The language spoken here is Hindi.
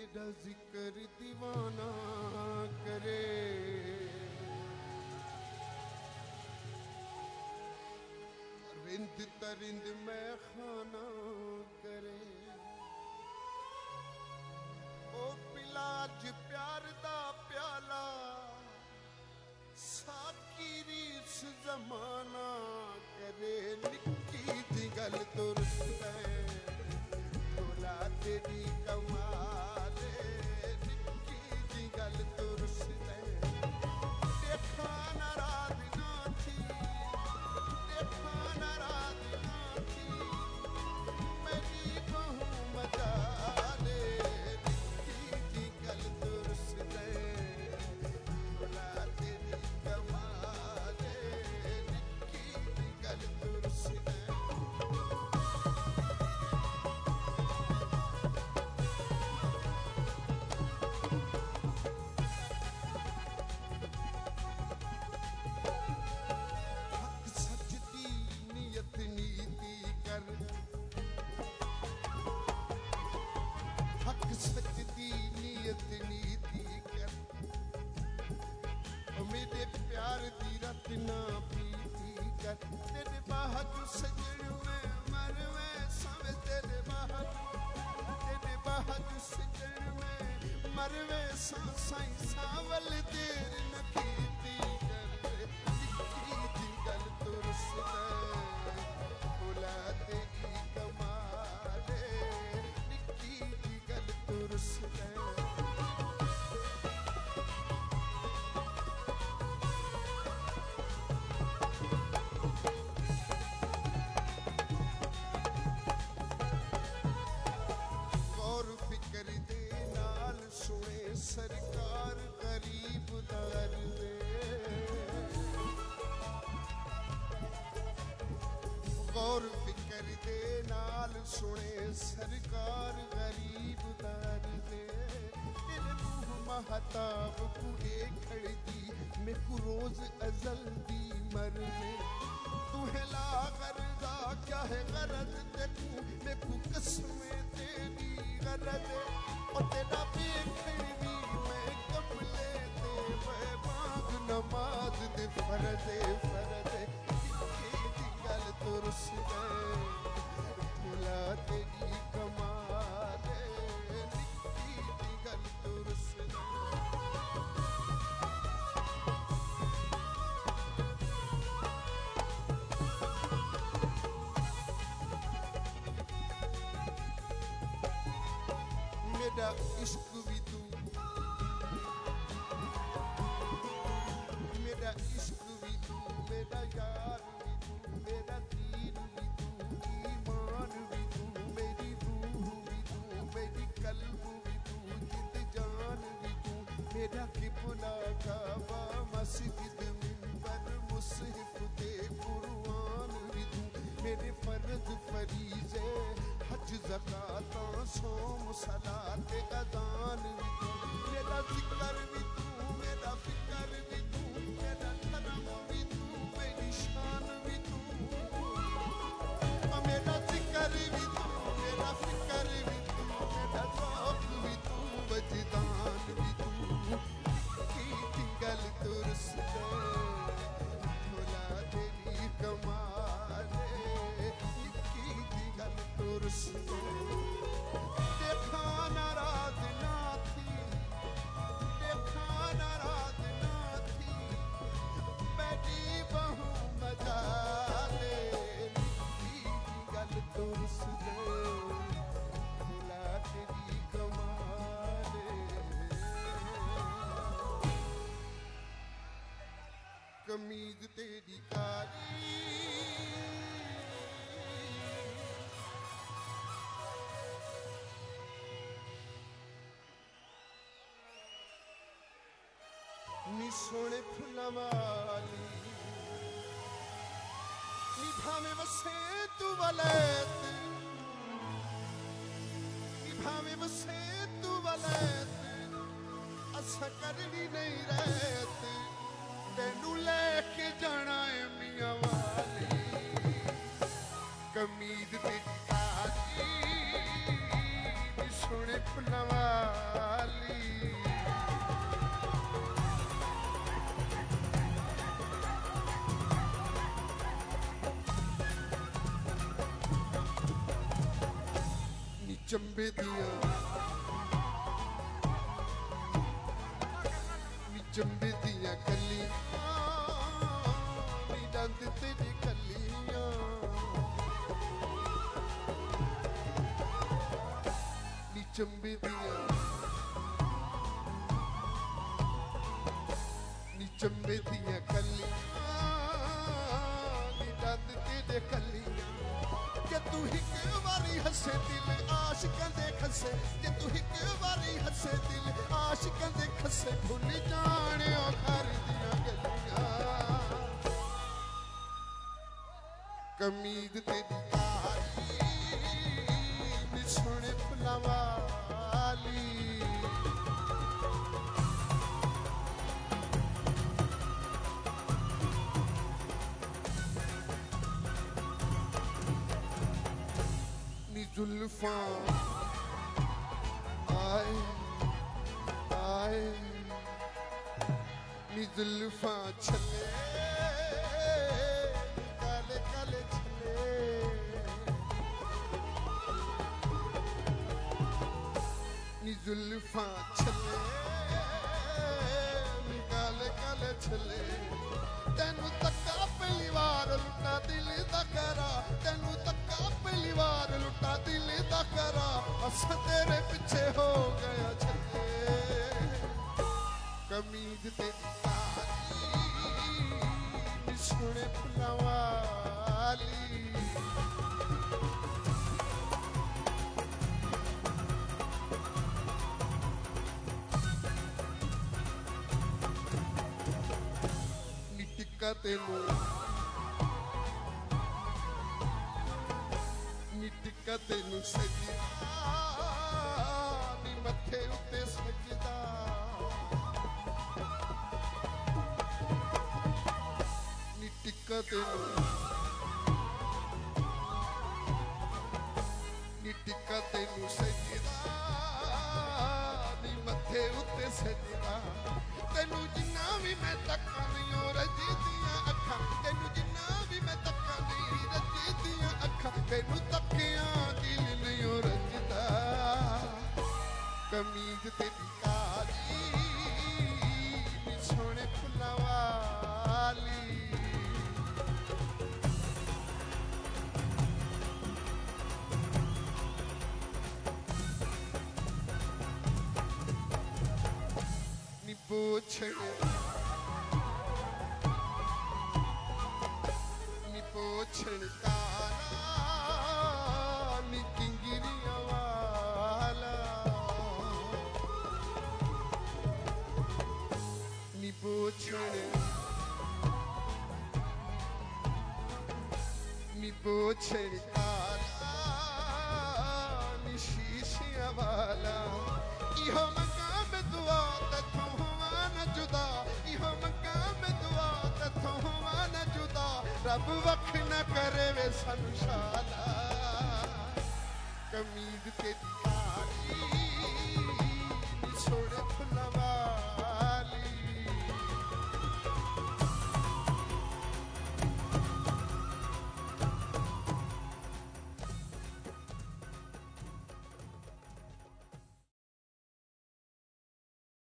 तेरा जिक्र दीवाना करे, रिंद तरिंद मैं खाना करे। ओ पिलाज प्यार दा प्याला साकी रीस जमाना करे। निक्की दी गल दुरुस्त है भोला तेरी कमाल, निक्की दी गल दुरुस्त है। देखा नाराज ना थी, देखा नाराज ना थी, मेरी बहू मजा ले। निक्की दी गल दुरुस्त है भोला तेरी कमाल, निक्की दी गल दुरुस्त है। हक सचदी नीयत नीति कर, मेरे प्यार दी रत ना पीती कर। तेरे बाहर सजन में मरवे सवे, तेरे बाहर सजन में मरवे साई सावल देर न कीती कर। निक्की दी गल दुरुस्त है भोला तेरी कमाल, निक्की दी गल दुरुस्त है। गौर फिक्र दे नाल सुने सरकार गरीब दर दे। गौर फिक्र दे नाल सुने सरकार गरीब दर दे। तेरे मुँह महताब कुड़े खड़दी मैं को रोज अजल दी मरने। तुहे ला गर्दा क्या है गरज देखूं मैं को कसमें तेरी गरज। और तेरा बेखड़ी मैं कमले दे मैं मांग नमाज दे फरदे फरदे। गल दुरुस्त है भोला तेरी कमाल, निक्की दी गल दुरुस्त है। मेरा इश्क भी तू, मेरा इश्क भी तू, मेरा यार भी तू, मेरा दीन भी तू, ईमान भी तू, मेरी रूह भी तू, मेरी कल्ब भी तू, जिद जान भी तू। मेरा किबला काबा मस्जिद मिंबर मुसहफ दे कुरान भी तू। मेरे फर्ज फरीज़े हज ज़कात सोम सलात अज़ान भी तू। मेरा जिक्र भी तू, मेरा फिक्र भी तू, मेरा करम भी तू, मेरी शान भी तू। मेरा जिक्र भी तू, मेरा फिक्र भी तू, मेरा ज़ौक़ भी तू, वजदान भी तू। निक्की दी गल दुरुस्त है भोला तेरी कमाल, निक्की दी गल दुरुस्त है। देखा नाराज ना थी, देखा नाराज ना थी, मेरी बहू मजा ले। निक्की दी गल दुरुस्त है भोला तेरी कमाल। कमीज तेरी काली नी सोने फुल्लां वाली, नी भावें वसे तू वलैत, नी भावें वसे तू वलैत, असा करनी नहीं रहत। तेनू लेके जाना है मियां वाली। कमीज तेरी काली नी सोने फुल्लां वाली नी चंबे दियां चंबे दियां कलियां नी दंद तेरी कलियां नी चंबे दियां कलियां नी दंद तेरे कलियां जे तू हिक वारी हसे दिल आशिकां दे खसे जे तू हिक वारी हसे दिल आशिकां दे खसे भुल जाने ओ घर दियां गलियां कमीज तेरी कारी नी सोहणे फुल्लां वाली जुल्फां आए आए नी जुल्फां छले काले काले छले नी जुल्फां छले काले काले छले तेनू तक्का पहली बार लुटा दिल दा करा तेनू तक्का पहली बार लुटा दिल दा करा अस तेरे पीछे हो गया छले कमीज तेरी कारी सोहणे फुल्लां वाली नी टिक्का तेनू टिक्का तेनू सजदा नी मथे उत्ते सजदा नी टिक्का तेनू सजदा नी मथे उत्ते सजदा तेनू जिन्ना भी मैं तक्कां नहीं रजी दियां अखां तेनू जिन्ना भी मैं तक्कां नहीं रजी दियां अखां तेनू तकियां दिल नहीं रजदा कमीज तेरी कारी नी सोहणे फुल्लां वाली नी पोछड़े नी पोछड़ काला नी किंगरियां वाला नी पोछड़ काला नी शीशियां वाला इहो मकाम दुआ तथों हुआ न जुदा इहो मकाम दुआ तथों हुआ न जुदा रब वख न करे वे सानू शाला कमीज तेरी कारी